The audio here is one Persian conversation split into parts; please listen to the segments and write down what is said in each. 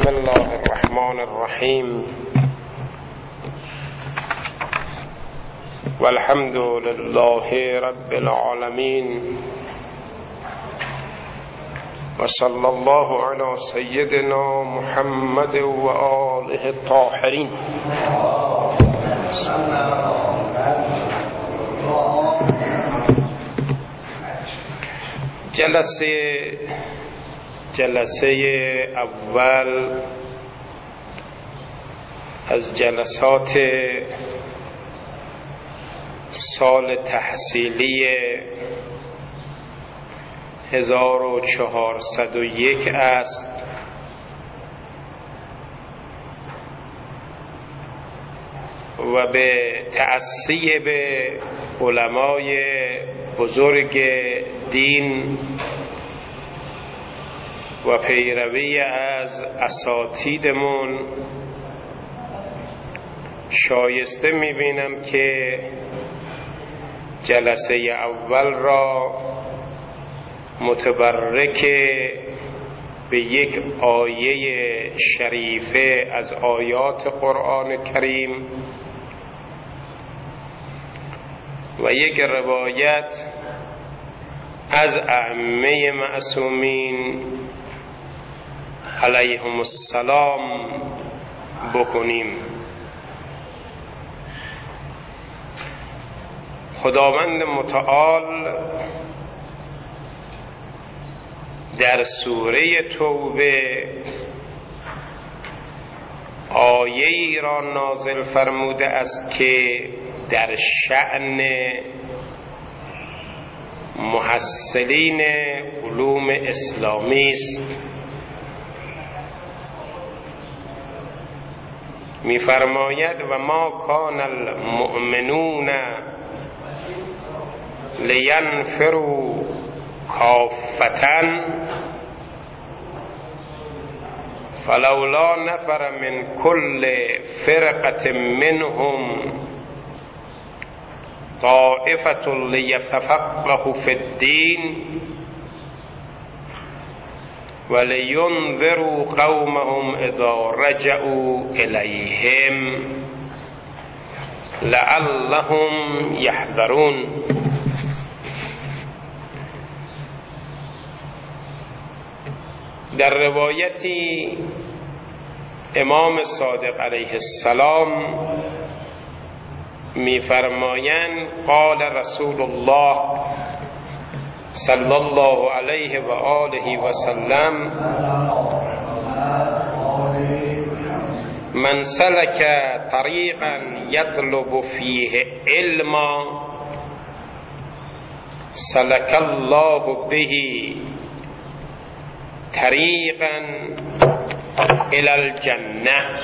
بسم الله الرحمن الرحیم والحمد لله رب العالمین و صلی الله علی سیدنا محمد و آله الطاهرین. جلسه اول از جلسات سال تحصیلی 1401 است و به تأسی به علمای بزرگ دین و پیروی از اساتیدمون شایسته میبینم که جلسه اول را متبرک به یک آیه شریفه از آیات قرآن کریم و یک روایت از ائمه معصومین علیهم السلام بکنیم. خداوند متعال در سوره توبه آیه‌ای را نازل فرموده است که در شأن محصلین علوم اسلامی است. می‌فرماید و ما کان المؤمنون لینفروا کافة فلولا نفر من كل فرقة منهم طائفة ليتفقهوا في الدين ولينذروا قومهم اذا رجعوا إليهم لعلهم يحذرون. در روایتی امام صادق علیه السلام می‌فرمایند قال رسول الله صلی الله علیه و آله و سلم من سلک طریقا یطلب فیه علما سلک الله به طریقا الی الجنه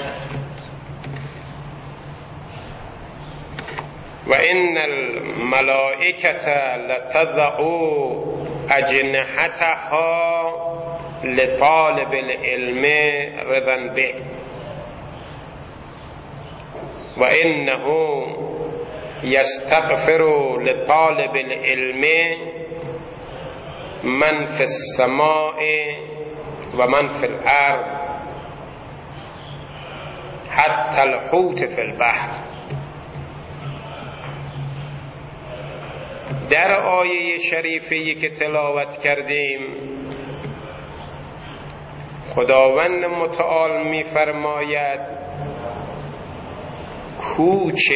و ان الملائکة لتضع اجنحتها لطالب العلم رضا به و انه یستغفر لطالب العلم من فی السماء و من فی الارض حتی الحوت فی البحر. در آیه شریفی که تلاوت کردیم خداوند متعال می‌فرماید کوچ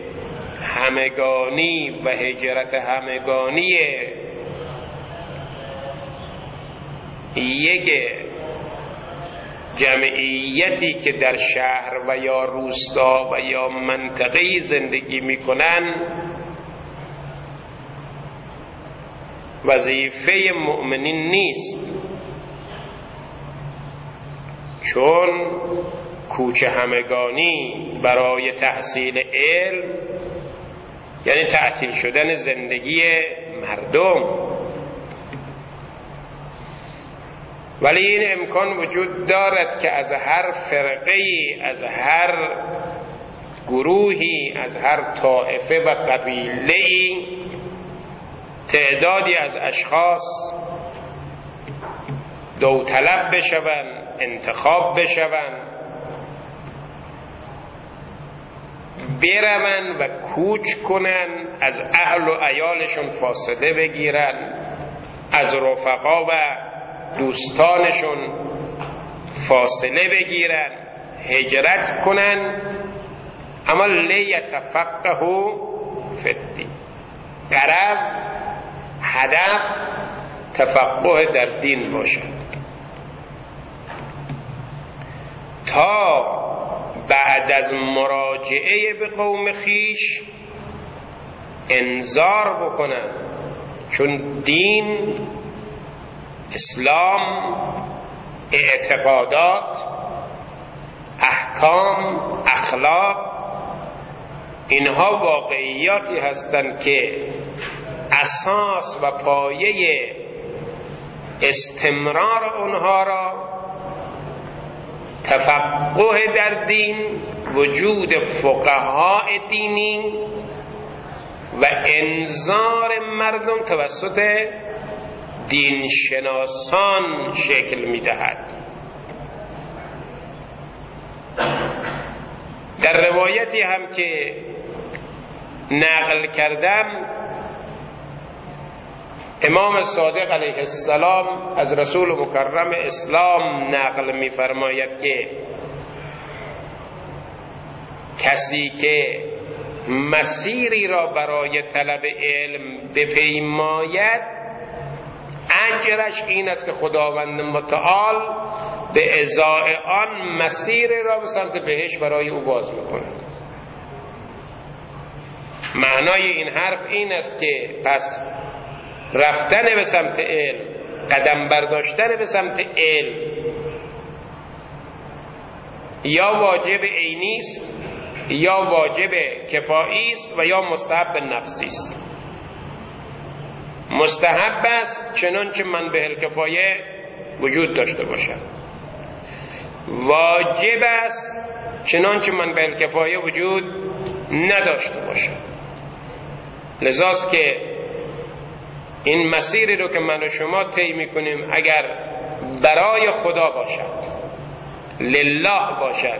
همگانی و هجرت همگانی یک جمعیتی که در شهر و یا روستا و یا منطقه زندگی میکنن وظیفه مؤمنین نیست، چون کوچ همگانی برای تحصیل علم یعنی تعطیل شدن زندگی مردم، ولی این امکان وجود دارد که از هر فرقه‌ای، از هر گروهی، از هر طائفه و قبیله‌ای تعدادی از اشخاص داوطلب بشوند، انتخاب بشوند، برون و کوچ کنن، از اهل و عیالشون فاصله بگیرن، از رفقا و دوستانشون فاصله بگیرن، هجرت کنن، اما لیتفقهوا فی الدین. غرض، هدف تفقه در دین باشد تا بعد از مراجعه به قوم خیش انذار بکنن، چون دین، اسلام، اعتقادات، احکام، اخلاق، اینها واقعیاتی هستند که اساس و پایه استمرار اونها را تفقه در دین، وجود فقها دینی و انذار مردم توسط دینشناسان شکل می‌دهد. در روایتی هم که نقل کردم، امام صادق علیه السلام از رسول مکرم اسلام نقل می‌فرماید که کسی که مسیری را برای طلب علم بپیماید، اجرش این است که خداوند متعال به ازای آن مسیر را به سمت بهشت برای او باز می‌کند. معنای این حرف این است که پس رفتن به سمت علم، قدم برداشتن به سمت علم یا واجب عینی است، یا واجب کفایی است و یا مستحب نفسی است. مستحب است چنانچه منبع الکفایه وجود داشته باشد، واجب است چنانچه منبع الکفایه وجود نداشته باشد. لذاست که این مسیری رو که من و شما طی میکنیم اگر برای خدا باشد، لله باشد،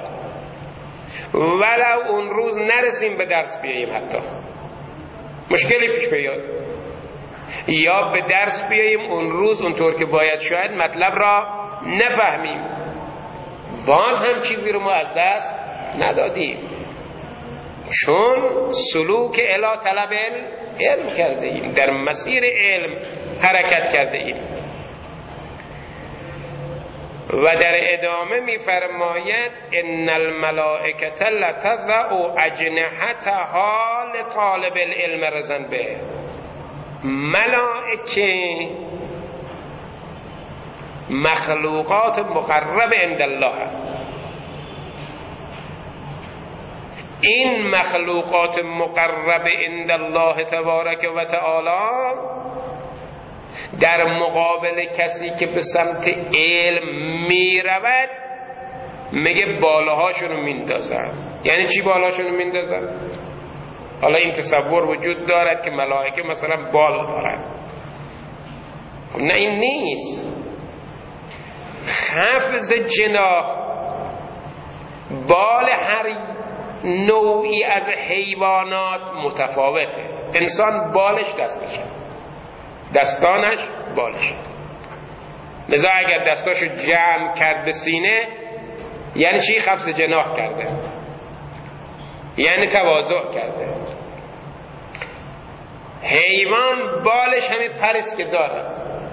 ولو اون روز نرسیم به درس بیاییم، حتی مشکلی پیش بیاد، یا به درس بیاییم اون روز اونطور که باید شاید مطلب را نفهمیم، باز هم چیزی رو ما از دست ندادیم، چون سلوک الی طلب علم کرده ایم، در مسیر علم حرکت کرده ایم. و در ادامه می فرماید ان الملائکه لتضع اجنحتها لطالب العلم رضا به. ملائکه مخلوقات مقرب عند الله، این مخلوقات مقرب عند الله تبارک و تعالی در مقابل کسی که به سمت علم می رود میگه بالاهاشونو میندازن. یعنی چی بالاهاشونو میندازن؟ حالا این تصور وجود دارد که ملائکه مثلا بال دارن، نه این نیست. خفض جناح، بال هر نوعی از حیوانات متفاوته. انسان بالش دستشه، دستانش بالش. لذا اگر دستاشو جمع کرد به سینه یعنی چی؟ خفض جناح کرده، یعنی تواضع کرده. حیوان بالش همین پرست که داره.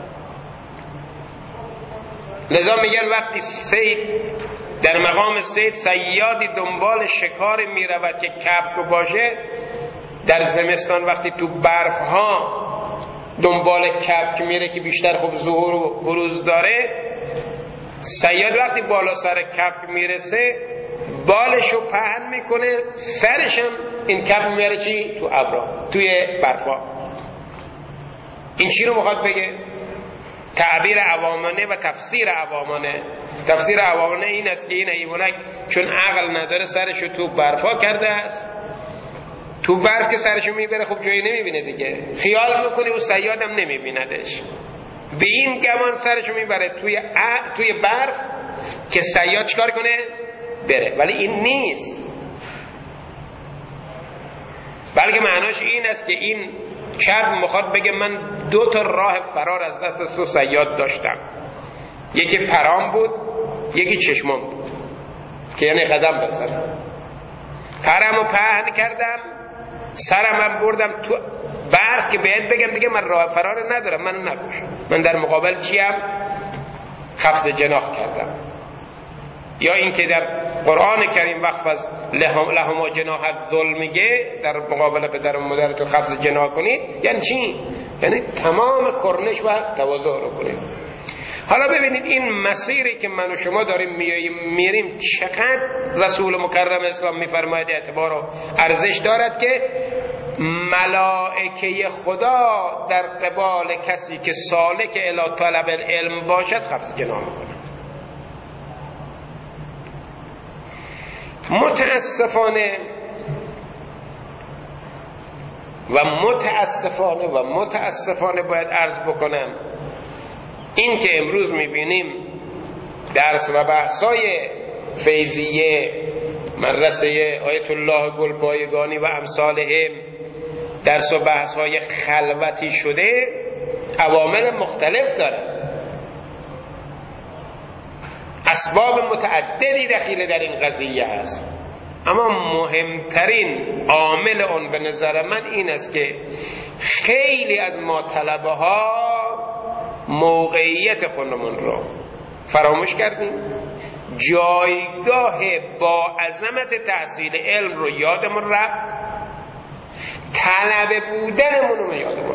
لذا میگن وقتی صید در مقام صید صیادی دنبال شکار میرود که کبک باشه، در زمستان وقتی تو برف ها دنبال کبک میره که بیشتر خب ظهور و بروز داره، صیاد وقتی بالا سر کبک میرسه بالشو پهن میکنه، سرشم این کبک میره چی؟ تو ابرا، توی برفا. این چی رو میخواد بگه؟ تعبیر عوامانه و تفسیر عوامانه. تفسیر عوامانه این است که این حیوانک چون عقل نداره سرشو تو برفا کرده است، تو برف که سرشو میبره خب جایی نمیبینه دیگه، خیال میکنه و صیادم نمیبیندش، به این گمان سرشو میبره توی برف که صیاد چیکار کنه؟ بره. ولی این نیست، بلکه معناش این است که این کبک میخواد بگه من 2 تا راه فرار از دست تو صیاد داشتم، یکی پرام بود، یکی چشمام بود که یعنی قدم بزنم. پرمو پهن کردم، سرم بردم تو برق که بهت بگم دیگه من راه فرار ندارم، منو نکش. من در مقابل چیم؟ خفض جناح کردم. یا این که در قرآن کریم وقف از لهما جناح الذل میگه در مقابل پدر و مادرتون خفض جناح کنید، یعنی چی؟ یعنی تمام کرنش و تواضع رو کنید. حالا ببینید این مسیری که من و شما داریم میریم چقدر رسول مکرم اسلام میفرماید اعتبار و ارزش دارد که ملائکه خدا در قبال کسی که سالک الی طلب العلم باشد خفض جناح میکنه. متاسفانه باید عرض بکنم این که امروز میبینیم درس و بحثای فیضیه مدرسه آیت الله گلبایگانی و امثالهم درس و بحثای خلوتی شده، عوامل مختلف داره، اسباب متعددی دخیل در این قضیه است، اما مهمترین عامل اون به نظر من این است که خیلی از ما طلبه ها موقعیت خودمون رو فراموش کردیم، جایگاه با عظمت تحصیل علم رو یادمون رفت، طلبه بودنمون رو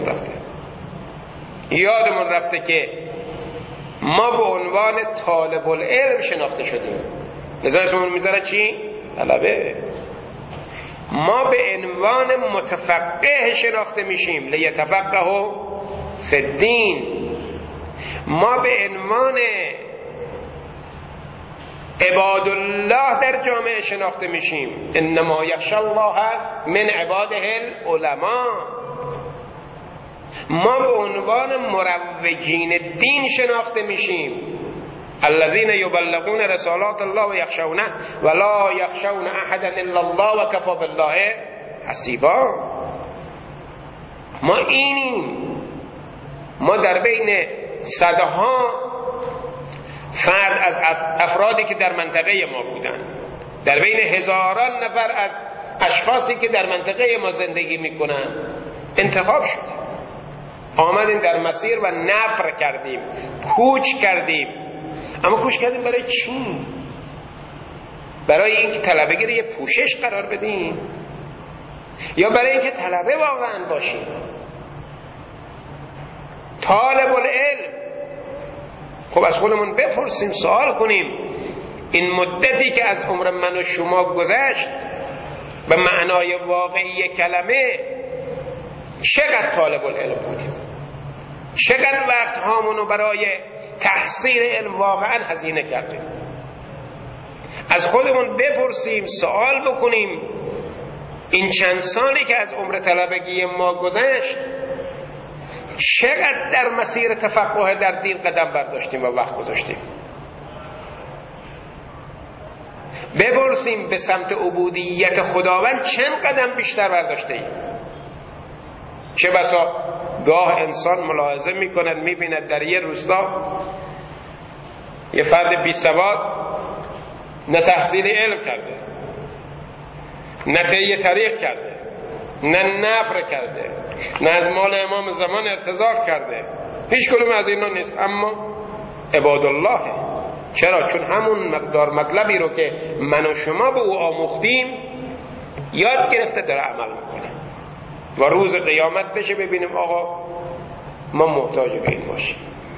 یادمون رفته که ما به عنوان طالب العلم شناخته شدیم. لذا اسممون میذاره چی؟ طلبه. ما به عنوان متفقه شناخته میشیم، لیتفقهوا فی الدین. ما به عنوان عباد الله در جامعه شناخته میشیم، انما یخشی الله من عباده العلماء. ما به عنوان مروجین دین شناخته میشیم، الذين يبلغون رسالات الله ويخشونه ولا يخشون احدا الا الله وكفى بالله حسيبا. ما اینیم، ما در بین صدها فرد از افرادی که در منطقه ما بودن، در بین هزاران نفر از اشخاصی که در منطقه ما زندگی میکنن انتخاب شدیم، آمدیم در مسیر و نفر کردیم، کوچ کردیم. اما کوچ کردیم برای چی؟ برای اینکه طلبه رو یه پوشش قرار بدیم یا برای اینکه طلبه واقعا باشیم؟ طالب العلم. خب از خودمون بپرسیم، سوال کنیم، این مدتی که از عمر من و شما گذشت به معنای واقعی کلمه چقدر طالب العلم بودیم؟ چقدر وقت هامونو برای تحصیل علم واقعا هزینه کردیم؟ از خودمون بپرسیم، سوال بکنیم، این چند سالی که از عمر طلبگی ما گذشت چقدر در مسیر تفقه در دین قدم برداشتیم و وقت گذاشتیم؟ بپرسیم به سمت عبودیت خداوند چند قدم بیشتر برداشته ایم؟ چه بسا گاه انسان ملاحظه میکند، میبیند در یه روستا یه فرد بی سواد نه تحصیل علم کرده، نه طی طریق کرده، نه نبر کرده، نه از مال امام زمان ارتزاق کرده، هیچ کدوم از اینا نیست، اما عباد الله. چرا؟ چون همون مقدار مطلبی رو که من و شما به او آموختیم یاد گرفته داره عمل میکنه و روز قیامت بشه ببینیم آقا ما محتاج به این باشیم.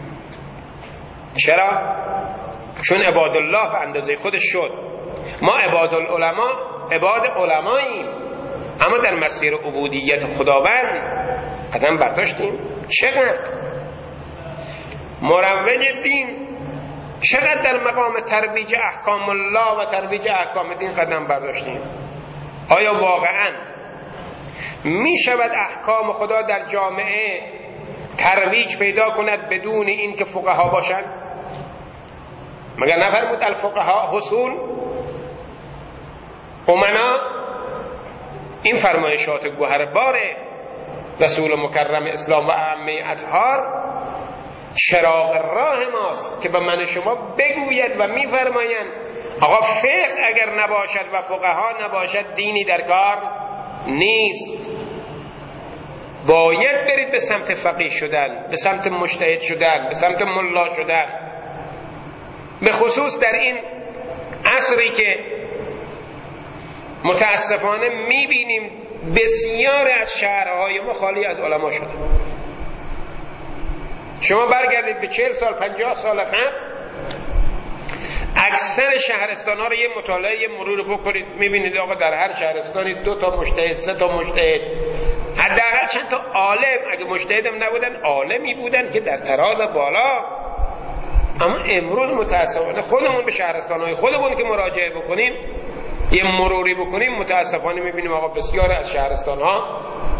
چرا؟ چون عباد الله به اندازه خودش شد. ما عباد العلماء، عباد علماییم، اما در مسیر عبودیت خداوند قدم برداشتیم؟ چقدر؟ مروج دین چقدر در مقام ترویج احکام الله و ترویج احکام دین قدم برداشتیم؟ آیا واقعا می شود احکام خدا در جامعه ترویج پیدا کند بدون این که فقها باشند؟ مگر نفرمود الفقهاء حصول امنا؟ این فرمایشات گوهربار رسول مکرم اسلام و ائمه اطهار چراغ راه ماست که به من شما بگوید و میفرمایند آقا فقه اگر نباشد و فقها نباشد دینی در کار نیست. باید برید به سمت فقیه شدن، به سمت مجتهد شدن، به سمت ملا شدن، به خصوص در این عصری که متاسفانه میبینیم بسیار از شهرهای ما خالی از علما شده. شما برگردید به 40 سال 50 سال قبل، اکثر شهرستان ها رو یه مطالعه یه مرور بکنید، میبینید آقا در هر شهرستانی 2 تا مجتهد 3 تا مجتهد، حداقل چند تا عالم، اگه مجتهد هم نبودن عالمی بودن که در تراز بالا. اما امروز متاسفانه خودمون به شهرستان های خودمون که مراجعه بکنیم، یه مروری بکنیم، متاسفانه میبینیم آقا بسیار از شهرستان ها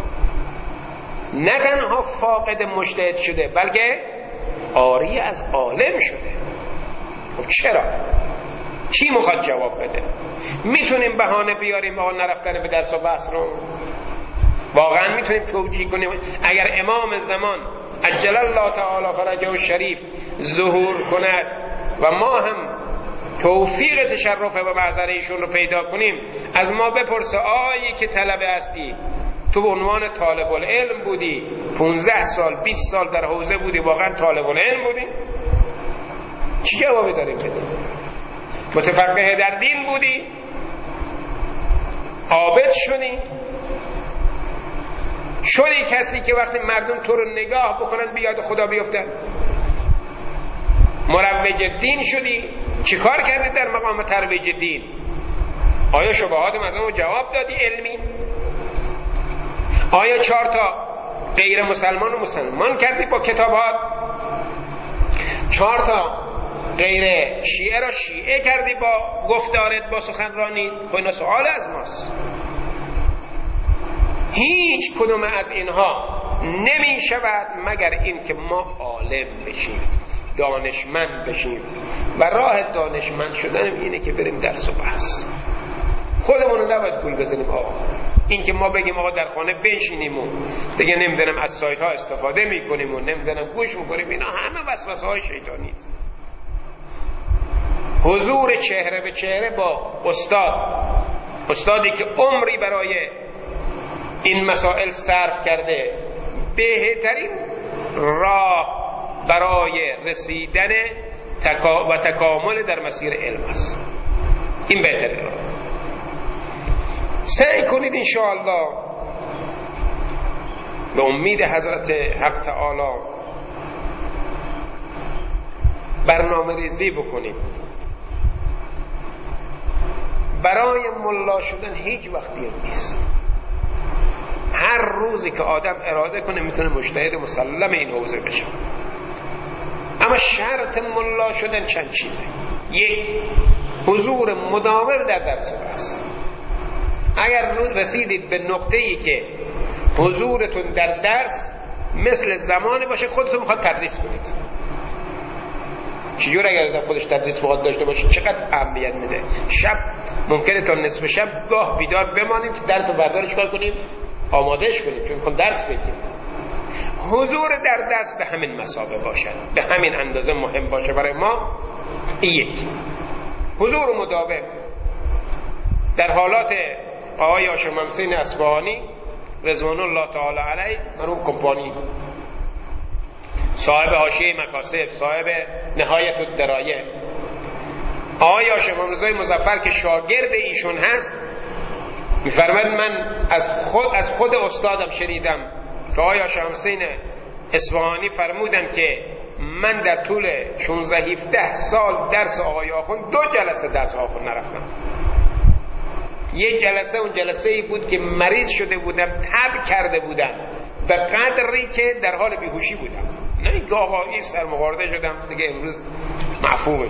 نه تنها فاقد مجتهد شده بلکه عاری از عالم شده. خب چرا؟ کی میخواد جواب بده؟ میتونیم بهانه بیاریم آقا نرفتن به درس و بحث رو؟ واقعا میتونیم توجیه کنیم؟ اگر امام زمان عجل الله تعالی فرجه الشریف ظهور کند و ما هم توفیق تشرف و محضر ایشون رو پیدا کنیم، از ما بپرسه آیی که طلبه هستی، تو به عنوان طالب العلم بودی 15 سال 20 سال در حوزه بودی، واقعا طالب العلم بودی؟ چی جوابی داریم بدیم؟ متفقه در دین بودی؟ عابد شدی کسی که وقتی مردم تو رو نگاه بکنن بیاد خدا بیفتن؟ مروج دین شدی؟ چی کار کردی در مقام ترویج دین؟ آیا شبهات مردم رو جواب دادی علمی؟ آیا 4 تا غیر مسلمان رو مسلمان کردی با کتابات؟ 4 تا غیر شیعه را شیعه کردی با گفتارت، با سخنرانی؟ خب اینا سوال از ماست. هیچ کدوم از اینها نمی شود مگر این که ما عالم بشیم، دانشمند بشیم، و راه دانشمند شدن اینه که بریم درس و بحث. خودمون رو نباید گول بزنیم آقا. این که ما بگیم آقا در خانه بنشینیم و دیگه نمیدونم از سایت ها استفاده میکنیم و نمیدونم گوش میکنیم، اینا همه وسوسه های شیطانی است. حضور چهره به چهره با استادی که عمری برای این مسائل صرف کرده، بهترین راه برای رسیدن و تکامل در مسیر علم است. این بهترین راه. سعی کنید انشاءالله به امید حضرت حق تعالی برنامه ریزی بکنید. برای ملا شدن هیچ وقتی نیست. هر روزی که آدم اراده کنه میتونه مجتهد مسلم این حوزه بشه. اما شرط ملا شدن چند چیزه. 1. حضور مداوم در درس و بحث. اگر رسیدید به نقطه‌ای که حضورتون در درس مثل زمانی باشه خودتون میخواد تدریس کنید. چجور اگر در خودش تدریس میخواد داشته باشه چقدر اهمیت میده؟ شب ممکنه تا نصف شب گاه بیدار بمانیم که درس بردار چیکار کنیم؟ آمادهش کنیم، چون میخوام درس بدیم. حضور در درس به همین مثابه باشد، به همین اندازه مهم باشه برای ما. 1. حضور مداوم. در حالات آقای هاشم حسین اصفهانی رضوان الله تعالی علیه، مرحوم کمپانی، صاحب حاشیه مکاسب، صاحب نهایت الدرایه، آقای هاشم رضای مظفر که شاگرد ایشون هست، میفرماید من از خود استادم شنیدم که آقای هاشم حسین اصفهانی فرمودن که من در طول 16-17 سال درس آقای آخوند 2 جلسه درس آخوند نرفتم. یک جلسه اون جلسه ای بود که مریض شده بودم، تب کرده بودم به قدری که در حال بیهوشی بودم. نه اینکه آقا این سرمخورده شدم دیگه امروز معفومه.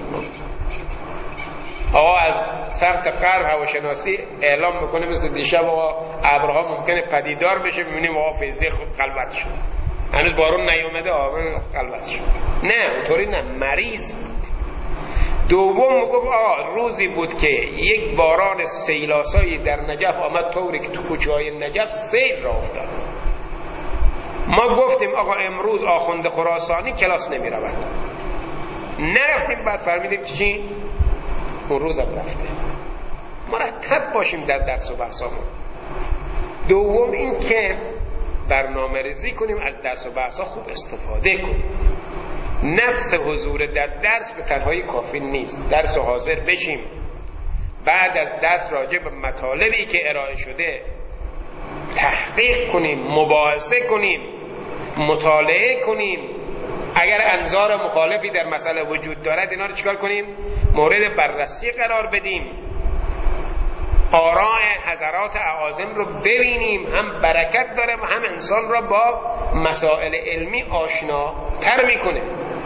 آقا از سمت غرب هواشناسی اعلام میکنه مثل دیشب آقا ابرها ممکنه پدیدار بشه، ببینیم آقا فیضی خلوت شد، هنوز بارون نیومده آقا خلوت شد. نه اونطوری نه، مریض بود. دوم گفت روزی بود که یک باران سیلاسایی در نجف آمد طوری که تو کوچه‌های نجف سیل را افتاد. ما گفتیم آقا امروز آخوند خراسانی کلاس نمی رود، نرفتیم. بعد فهمیدیم چی؟ اون روز هم رفته. مرتب باشیم در درس و بحثامون. دوم این که برنامه ریزی کنیم، از درس و بحثا خوب استفاده کنیم. نفس حضور در درس به تنهایی کافی نیست. درس حاضر بشیم، بعد از درس راجع به مطالبی که ارائه شده تحقیق کنیم، مباحثه کنیم، مطالعه کنیم. اگر انظار مخالفی در مسئله وجود دارد اینا رو چیکار کنیم؟ مورد بررسی قرار بدیم. آراء حضرات اعاظم رو ببینیم، هم برکت داره و هم انسان را با مسائل علمی آشناتر میکنه.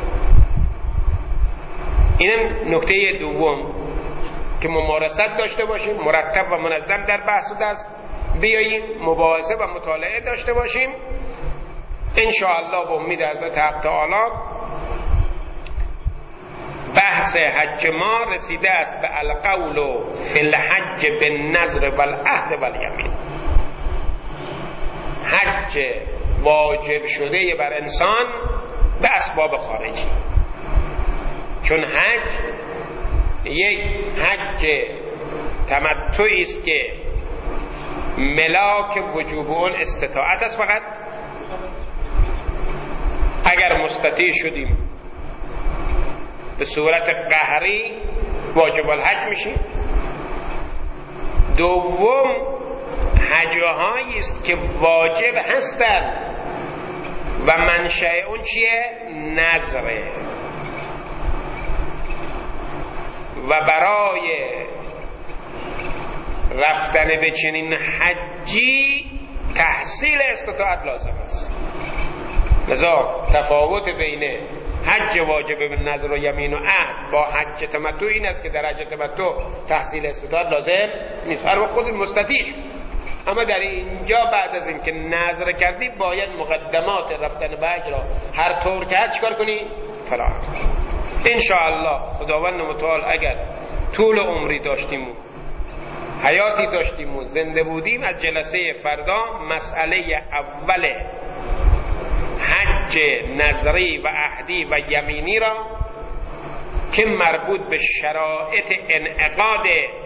این نکته دوم که ممارست داشته باشیم، مرتب و منظم در بحث و درس بیاییم، مباحثه و مطالعه داشته باشیم. ان شاء الله با امید حضرت حق تعالی بحث حج ما رسیده است به القول فی الحج بالنذر والعهد والیمین. حج واجب شده بر انسان به اسباب خارجی، چون حج یک حج تمتعی است که ملاک وجوب اون استطاعت است. فقط اگر مستطیع شدیم به صورت قهری واجب الحج میشیم. دوم حج‌هایی است که واجب هستند و منشأ اون چیه؟ نذره. و برای رفتن به چنین حجی تحصیل استطاعت لازم است. لذا تفاوت بین حج واجب به نذر و یمین و عهد با حج تمتع این است که در حج تمتع تحصیل استطاعت لازم نیست، هر وقت خود مستطیع شد. اما در اینجا بعد از اینکه نذر کردی باید مقدمات رفتن به حج را هر طور که حج کار کنی فراهم. ان شاء الله خداوند متعال اگر طول عمری داشتیم و حیاتی داشتیم و زنده بودیم، از جلسه فردا مسئله اول حج نظری و عهدی و یمینی را که مربوط به شرایط انعقاد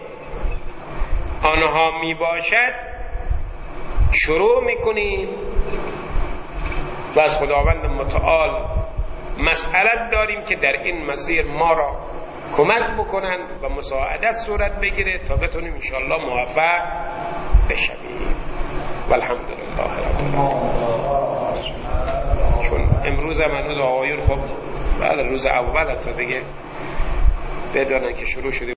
آنها می باشد شروع می کنیم و از خداوند متعال مسئلت داریم که در این مسیر ما را کمک بکنن و مساعدت صورت بگیره تا بتونیم انشاءالله موفق بشویم. والحمدلله رب العالمین. چون امروز هم هنوز آقایون خب بعد روز اول تا دیگه بدانن که شروع شده